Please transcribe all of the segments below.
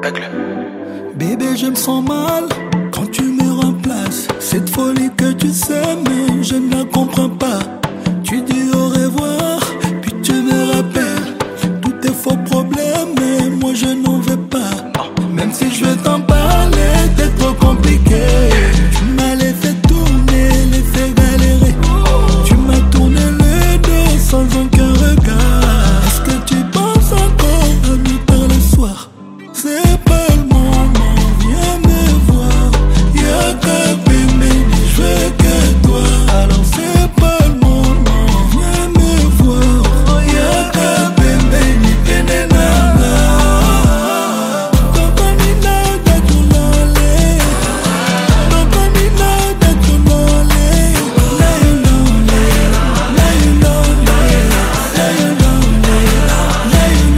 Aigle. Bébé, je me sens mal quand tu me remplaces. Cette folie que tu sais, mais je ne la comprends pas. Tu dis au revoir, puis tu me rappelles tous tes faux problèmes, mais moi je n'en veux pas. Même si je veux t'en parler, t'es trop compliqué. Tu m'as laissé tourner, laissé galérer. Tu m'as tourné le dos sans aucun regard. Est-ce que tu penses encore à nous tard le soir? C'est pas le moment, viens me voir. Y'a qu'à bébé, je veux que toi. Alors c'est pas le moment, viens me voir. Y'a qu'à bébé, ni penenana. Don't call me now that you lonely. Don't call me now that you lonely. Now you lonely, now you lonely, now you lonely, now you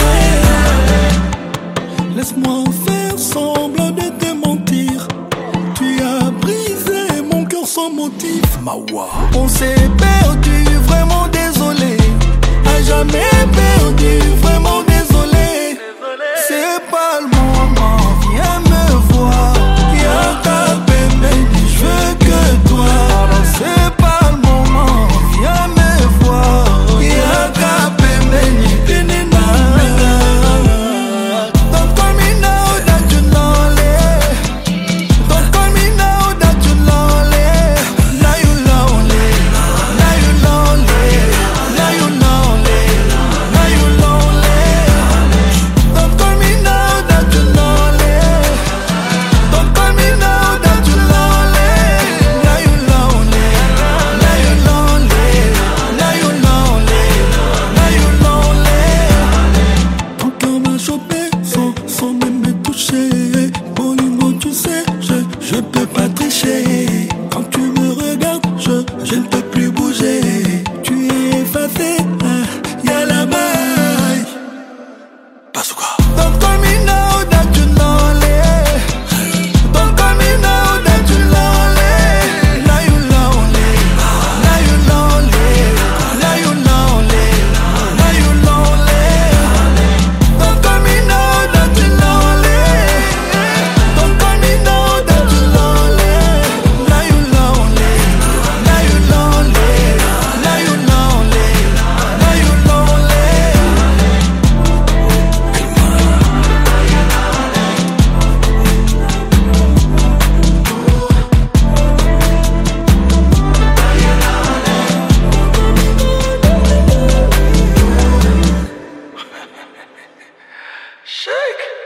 lonely. Laisse-moi faire semblant de te mentir. Tu as brisé mon cœur sans motif. Mawa. On s'est perdu, vraiment désolé. À jamais perdu, vraiment désolé. C'est pas le moment, viens me voir. Y'a qu'à bébé, je veux que toi. Alors c'est pas le moment, viens me voir. Y'a qu'à bébé, ni penenana. Don't call me now that you lonely. Don't call me now that you lonely. Now you lonely, now you lonely, now you lonely, now you lonely. Don't call me now that you lonely. Don't call me now that you lonely. Now you lonely, now you lonely, now you lonely, now you lonely. Ton cœur m'a chopé sans même me toucher. Polimo, tu sais, je peux pas tricher. Quand tu me regardes, je ne peux plus bouger. Tu es effacé, y'a la maille. Bazooka. Don't call me now that you lonely. Don't call me now that you lonely. Now you lonely, now you lonely, now you lonely, now you lonely. Don't call me now that you lonely. Don't call me now that you lonely. Now you lonely, now you lonely, now you lonely, now you lonely. Shake.